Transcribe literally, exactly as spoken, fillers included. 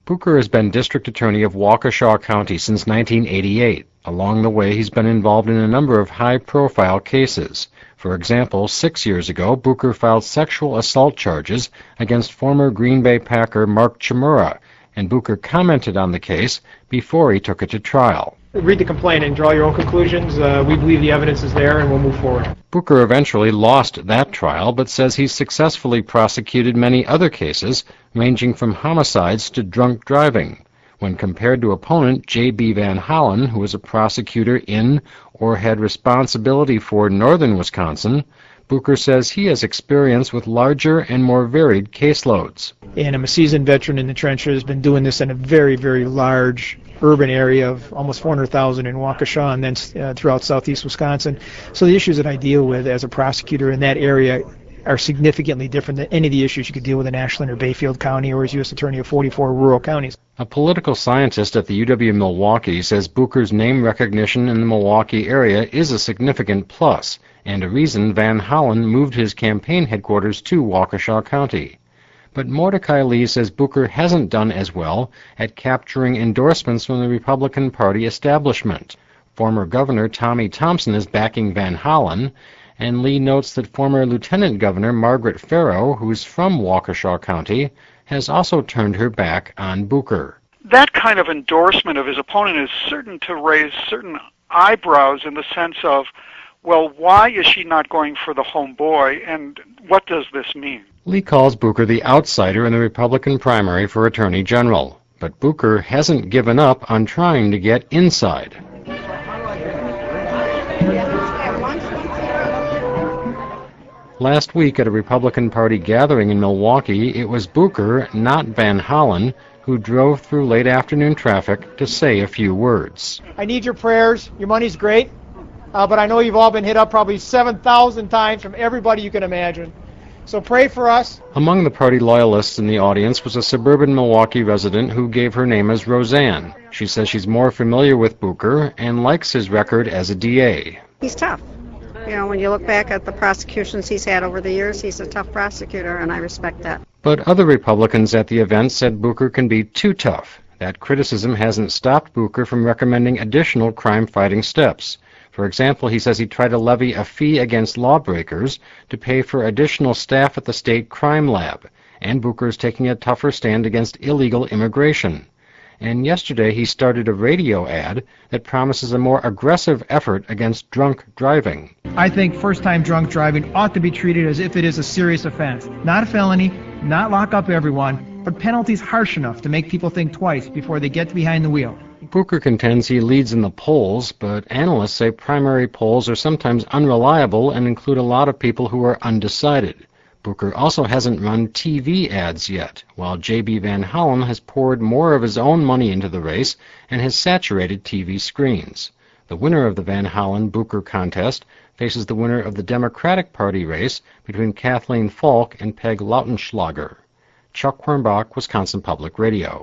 Bucher has been district attorney of Waukesha County since nineteen eighty-eight. Along the way, he's been involved in a number of high-profile cases. For example, six years ago, Bucher filed sexual assault charges against former Green Bay Packer Mark Chmura, and Bucher commented on the case before he took it to trial. Read the complaint and draw your own conclusions. Uh, we believe the evidence is there, and we'll move forward. Bucher eventually lost that trial, but says he's successfully prosecuted many other cases, ranging from homicides to drunk driving. When compared to opponent J B Van Hollen, who was a prosecutor in or had responsibility for northern Wisconsin, Bucher says he has experience with larger and more varied caseloads. And I'm a seasoned veteran in the trenches, been doing this in a very, very large urban area of almost four hundred thousand in Waukesha and then uh, throughout southeast Wisconsin. So the issues that I deal with as a prosecutor in that area are significantly different than any of the issues you could deal with in Ashland or Bayfield County or as U S Attorney of forty-four rural counties. A political scientist at the U W-Milwaukee says Bucher's name recognition in the Milwaukee area is a significant plus, and a reason Van Hollen moved his campaign headquarters to Waukesha County. But Mordecai Lee says Bucher hasn't done as well at capturing endorsements from the Republican Party establishment. Former Governor Tommy Thompson is backing Van Hollen, and Lee notes that former Lieutenant Governor Margaret Farrow, who's from Waukesha County, has also turned her back on Bucher. That kind of endorsement of his opponent is certain to raise certain eyebrows in the sense of, well, why is she not going for the homeboy, and what does this mean? Lee calls Bucher the outsider in the Republican primary for Attorney General, but Bucher hasn't given up on trying to get inside. Last week at a Republican Party gathering in Milwaukee, it was Bucher, not Van Hollen, who drove through late afternoon traffic to say a few words. I need your prayers. Your money's great, uh, but I know you've all been hit up probably seven thousand times from everybody you can imagine. So pray for us. Among the party loyalists in the audience was a suburban Milwaukee resident who gave her name as Roseanne. She says she's more familiar with Bucher and likes his record as a D A. He's tough. You know, when you look back at the prosecutions he's had over the years, he's a tough prosecutor, and I respect that. But other Republicans at the event said Bucher can be too tough. That criticism hasn't stopped Bucher from recommending additional crime-fighting steps. For example, he says he tried to levy a fee against lawbreakers to pay for additional staff at the state crime lab, and Bucher is taking a tougher stand against illegal immigration. And yesterday he started a radio ad that promises a more aggressive effort against drunk driving. I think first-time drunk driving ought to be treated as if it is a serious offense. Not a felony, not lock up everyone, but penalties harsh enough to make people think twice before they get behind the wheel. Bucher contends he leads in the polls, but analysts say primary polls are sometimes unreliable and include a lot of people who are undecided. Bucher also hasn't run T V ads yet, while J B Van Hollen has poured more of his own money into the race and has saturated T V screens. The winner of the Van Hollen-Bucher contest faces the winner of the Democratic Party race between Kathleen Falk and Peg Lautenschlager. Chuck Quirmbach, Wisconsin Public Radio.